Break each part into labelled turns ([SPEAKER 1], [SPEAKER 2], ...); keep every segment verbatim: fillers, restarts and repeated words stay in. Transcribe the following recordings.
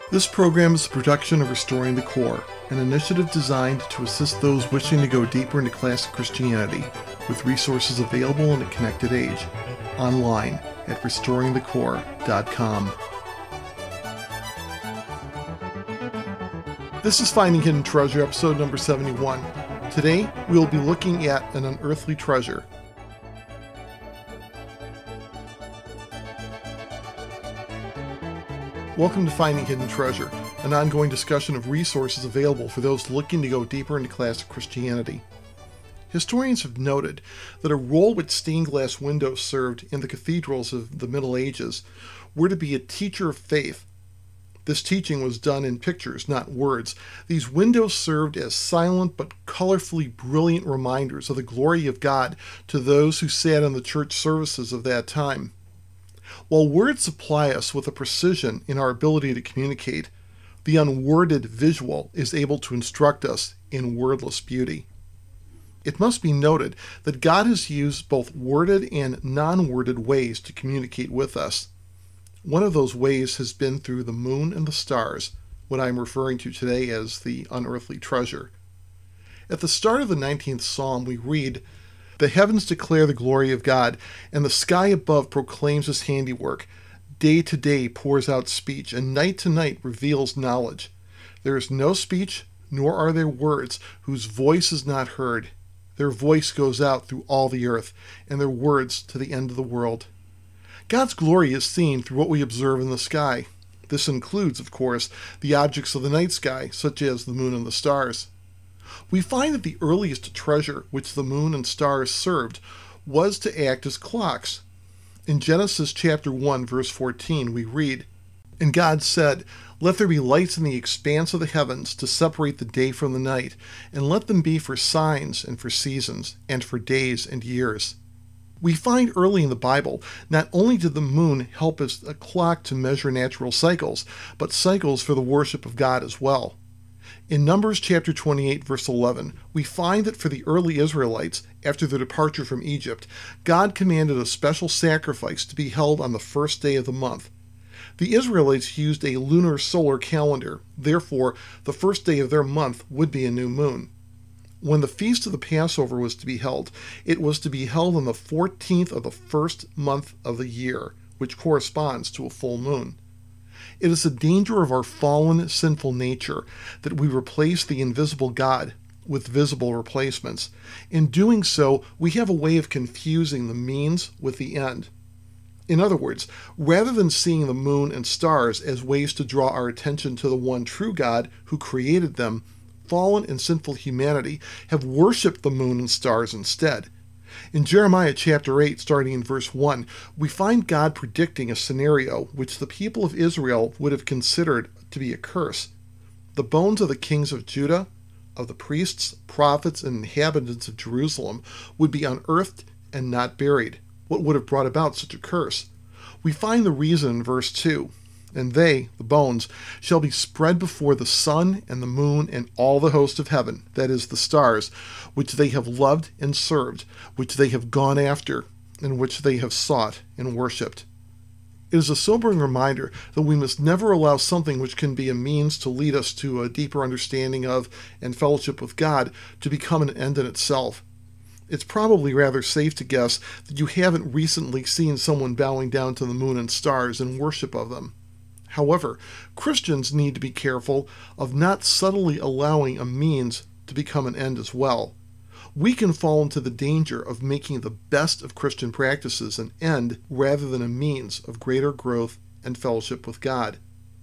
[SPEAKER 1] This program is a production of Restoring the Core, an initiative designed to assist those wishing to go deeper into classic Christianity, with resources available in a connected age, online at restoring the core dot com. This is Finding Hidden Treasure, episode number seventy-one. Today, we will be looking at an unearthly treasure. Welcome to Finding Hidden Treasure, an ongoing discussion of resources available for those looking to go deeper into classic Christianity. Historians have noted that a role which stained glass windows served in the cathedrals of the Middle Ages were to be a teacher of faith. This teaching was done in pictures, not words. These windows served as silent but colorfully brilliant reminders of the glory of God to those who sat in the church services of that time. While words supply us with a precision in our ability to communicate, the unworded visual is able to instruct us in wordless beauty. It must be noted that God has used both worded and non-worded ways to communicate with us. One of those ways has been through the moon and the stars, what I'm referring to today as the unearthly treasure. At the start of the nineteenth Psalm, we read, "The heavens declare the glory of God, and the sky above proclaims his handiwork. Day to day pours out speech, and night to night reveals knowledge. There is no speech, nor are there words, whose voice is not heard. Their voice goes out through all the earth, and their words to the end of the world." God's glory is seen through what we observe in the sky. This includes, of course, the objects of the night sky, such as the moon and the stars. We find that the earliest treasure which the moon and stars served was to act as clocks. In Genesis chapter one, verse fourteen, we read, "And God said, Let there be lights in the expanse of the heavens to separate the day from the night, and let them be for signs and for seasons, and for days and years." We find early in the Bible, not only did the moon help as a clock to measure natural cycles, but cycles for the worship of God as well. In Numbers chapter twenty-eight, verse eleven, we find that for the early Israelites, after their departure from Egypt, God commanded a special sacrifice to be held on the first day of the month. The Israelites used a lunar solar calendar, therefore the first day of their month would be a new moon. When the feast of the Passover was to be held, it was to be held on the fourteenth of the first month of the year, which corresponds to a full moon. It is the danger of our fallen, sinful nature that we replace the invisible God with visible replacements. In doing so, we have a way of confusing the means with the end. In other words, rather than seeing the moon and stars as ways to draw our attention to the one true God who created them, fallen and sinful humanity have worshipped the moon and stars instead. In Jeremiah chapter eight, starting in verse one, we find God predicting a scenario which the people of Israel would have considered to be a curse. The bones of the kings of Judah, of the priests, prophets, and inhabitants of Jerusalem would be unearthed and not buried. What would have brought about such a curse? We find the reason in verse two. "And they, the bones, shall be spread before the sun and the moon and all the host of heaven," that is, the stars, "which they have loved and served, which they have gone after, and which they have sought and worshipped." It is a sobering reminder that we must never allow something which can be a means to lead us to a deeper understanding of and fellowship with God to become an end in itself. It's probably rather safe to guess that you haven't recently seen someone bowing down to the moon and stars in worship of them. However, Christians need to be careful of not subtly allowing a means to become an end as well. We can fall into the danger of making the best of Christian practices an end rather than a means of greater growth and fellowship with God.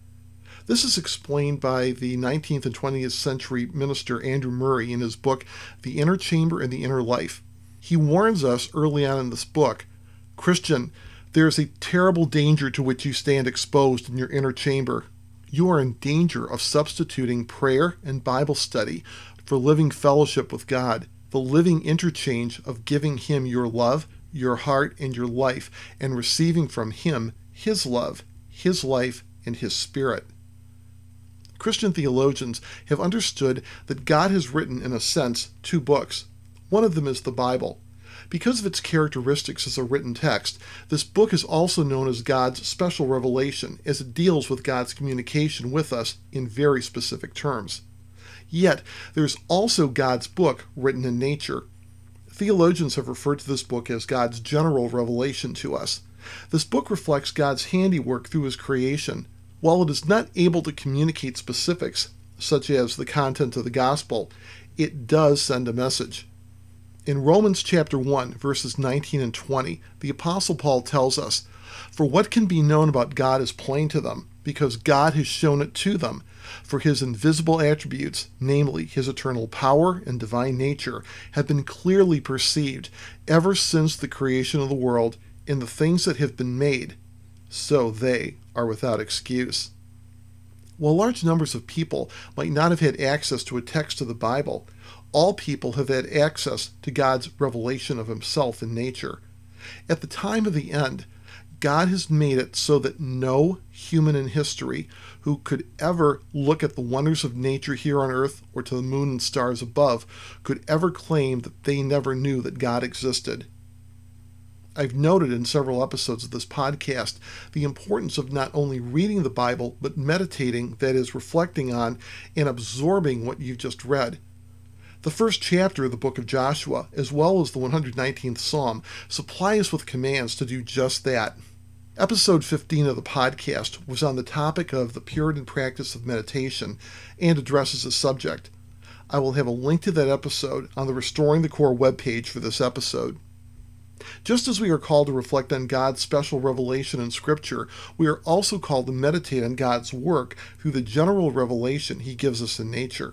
[SPEAKER 1] This is explained by the nineteenth and twentieth century minister Andrew Murray in his book, The Inner Chamber and the Inner Life. He warns us early on in this book, "Christian, there is a terrible danger to which you stand exposed in your inner chamber. You are in danger of substituting prayer and Bible study for living fellowship with God, the living interchange of giving Him your love, your heart, and your life, and receiving from Him His love, His life, and His Spirit." Christian theologians have understood that God has written, in a sense, two books. One of them is the Bible. Because of its characteristics as a written text, this book is also known as God's special revelation, as it deals with God's communication with us in very specific terms. Yet, there's also God's book written in nature. Theologians have referred to this book as God's general revelation to us. This book reflects God's handiwork through his creation. While it is not able to communicate specifics, such as the content of the gospel, it does send a message. In Romans chapter one, verses nineteen and twenty, the Apostle Paul tells us, "For what can be known about God is plain to them, because God has shown it to them. For his invisible attributes, namely his eternal power and divine nature, have been clearly perceived ever since the creation of the world in the things that have been made, so they are without excuse." While large numbers of people might not have had access to a text of the Bible, all people have had access to God's revelation of himself in nature. At the time of the end, God has made it so that no human in history who could ever look at the wonders of nature here on earth or to the moon and stars above could ever claim that they never knew that God existed. I've noted in several episodes of this podcast the importance of not only reading the Bible, but meditating, that is, reflecting on and absorbing what you've just read. The first chapter of the book of Joshua, as well as the one hundred nineteenth Psalm, supply us with commands to do just that. Episode fifteen of the podcast was on the topic of the Puritan practice of meditation and addresses the subject. I will have a link to that episode on the Restoring the Core webpage for this episode. Just as we are called to reflect on God's special revelation in Scripture, we are also called to meditate on God's work through the general revelation he gives us in nature.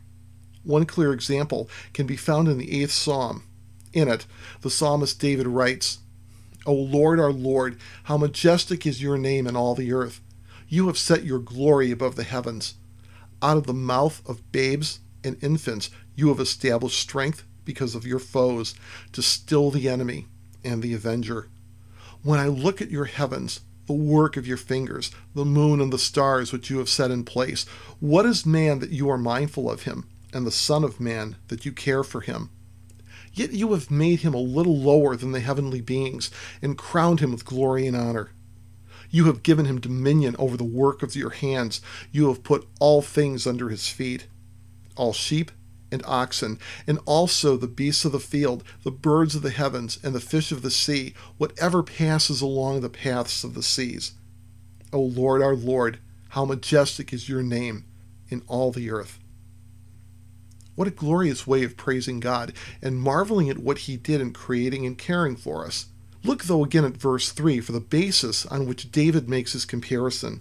[SPEAKER 1] One clear example can be found in the eighth Psalm. In it, the psalmist David writes, "O Lord, our Lord, how majestic is your name in all the earth. You have set your glory above the heavens. Out of the mouth of babes and infants you have established strength because of your foes, to still the enemy and the avenger. When I look at your heavens, the work of your fingers, the moon and the stars which you have set in place, what is man that you are mindful of him, and the son of man that you care for him? Yet you have made him a little lower than the heavenly beings, and crowned him with glory and honor. You have given him dominion over the work of your hands. You have put all things under his feet, all sheep and oxen, and also the beasts of the field, the birds of the heavens, and the fish of the sea, whatever passes along the paths of the seas. O Lord, our Lord, how majestic is your name in all the earth." What a glorious way of praising God and marveling at what he did in creating and caring for us. Look, though, again at verse three for the basis on which David makes his comparison.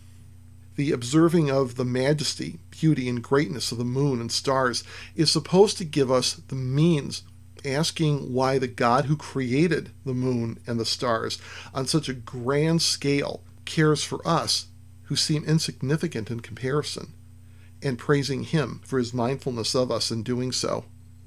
[SPEAKER 1] The observing of the majesty, beauty, and greatness of the moon and stars is supposed to give us the means, asking why the God who created the moon and the stars on such a grand scale cares for us, who seem insignificant in comparison, and praising him for his mindfulness of us in doing so.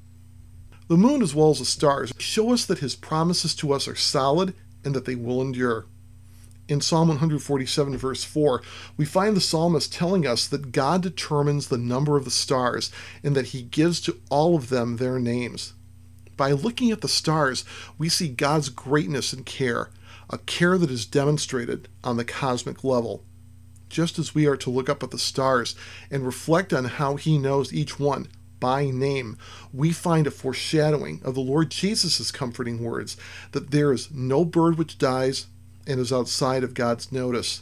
[SPEAKER 1] The moon, as well as the stars, show us that his promises to us are solid and that they will endure. In Psalm one forty-seven, verse four, we find the psalmist telling us that God determines the number of the stars and that he gives to all of them their names. By looking at the stars, we see God's greatness and care, a care that is demonstrated on the cosmic level. Just as we are to look up at the stars and reflect on how he knows each one by name, we find a foreshadowing of the Lord Jesus' comforting words that there is no bird which dies and is outside of God's notice.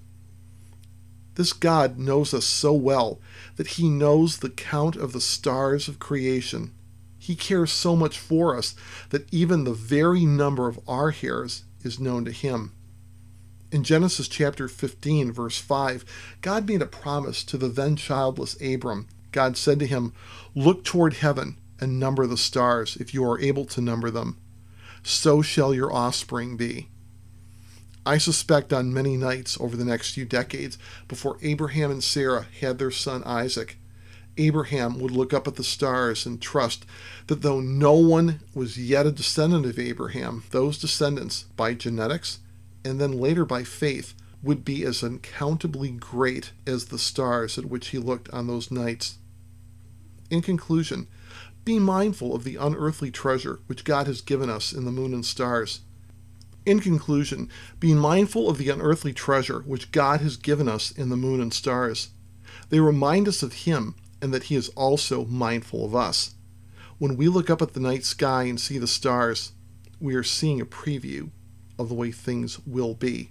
[SPEAKER 1] This God knows us so well that he knows the count of the stars of creation. He cares so much for us that even the very number of our hairs is known to him. In Genesis chapter fifteen, verse five, God made a promise to the then childless Abram. God said to him, "Look toward heaven and number the stars, if you are able to number them. So shall your offspring be." I suspect on many nights over the next few decades, before Abraham and Sarah had their son Isaac, Abraham would look up at the stars and trust that though no one was yet a descendant of Abraham, those descendants, by genetics and then later by faith, would be as uncountably great as the stars at which he looked on those nights. In conclusion, Be mindful of the unearthly treasure which God has given us in the moon and stars. In conclusion, be mindful of the unearthly treasure which God has given us in the moon and stars. They remind us of Him and that He is also mindful of us. When we look up at the night sky and see the stars, we are seeing a preview of the way things will be.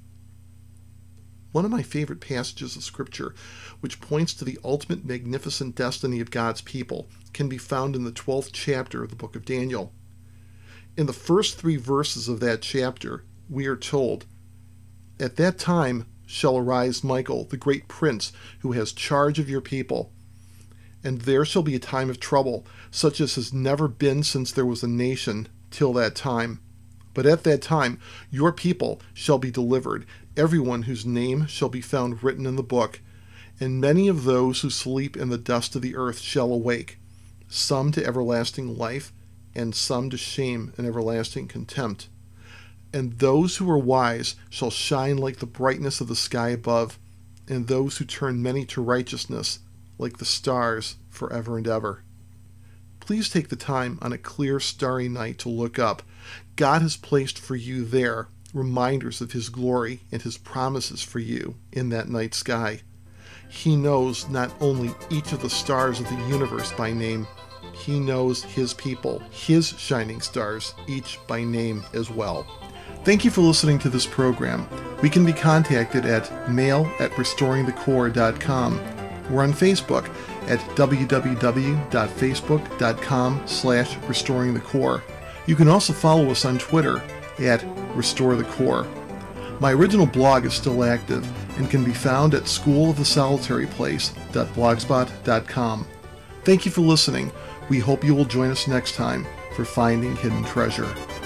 [SPEAKER 1] One of my favorite passages of Scripture, which points to the ultimate magnificent destiny of God's people, can be found in the twelfth chapter of the book of Daniel. In the first three verses of that chapter, we are told, "At that time shall arise Michael, the great prince, who has charge of your people. And there shall be a time of trouble, such as has never been since there was a nation till that time. But at that time your people shall be delivered, everyone whose name shall be found written in the book. And many of those who sleep in the dust of the earth shall awake, some to everlasting life, and some to shame and everlasting contempt. And those who are wise shall shine like the brightness of the sky above, and those who turn many to righteousness like the stars forever and ever." Please take the time on a clear, starry night to look up. God has placed for you there reminders of His glory and His promises for you in that night sky. He knows not only each of the stars of the universe by name, He knows His people, His shining stars, each by name as well. Thank you for listening to this program. We can be contacted at mail at restoring the core dot com. We're on Facebook at w w w dot facebook dot com slash restoring the core. You can also follow us on Twitter at Restore the Core. My original blog is still active and can be found at school of the solitary place dot blogspot dot com. Thank you for listening. We hope you will join us next time for Finding Hidden Treasure.